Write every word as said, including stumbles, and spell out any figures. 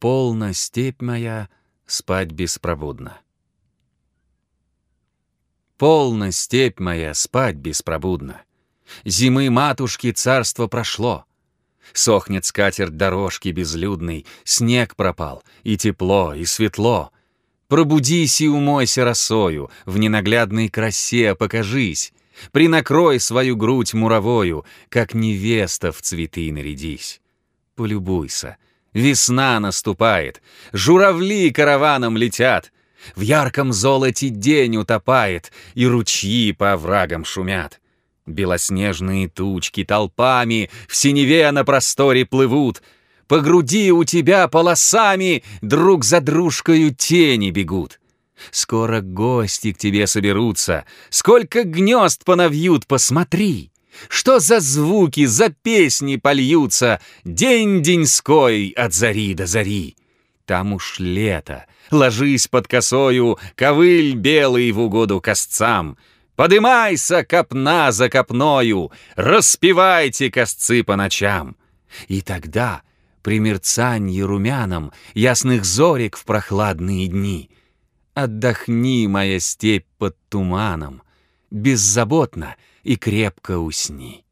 полна степь моя, спать беспробудно. Полна степь моя, спать беспробудно. Зимы матушки царство прошло. Сохнет скатерть дорожки безлюдной, снег пропал, и тепло, и светло. Пробудись и умойся росою, в ненаглядной красе покажись. Принакрой свою грудь муровою, как невеста в цветы нарядись. Полюбуйся, весна наступает, журавли караваном летят, в ярком золоте день утопает, и ручьи по оврагам шумят. Белоснежные тучки толпами в синеве на просторе плывут, по груди у тебя полосами друг за дружкою тени бегут. Скоро гости к тебе соберутся, сколько гнезд понавьют, посмотри. Что за звуки, за песни польются день деньской от зари до зари. Там уж лето, ложись под косою, ковыль белый в угоду косцам. Подымайся, копна за копною, распевайте косцы по ночам. И тогда, при мерцанье румяном ясных зорек в прохладные дни, отдохни, моя степь, под туманом, беззаботно и крепко усни.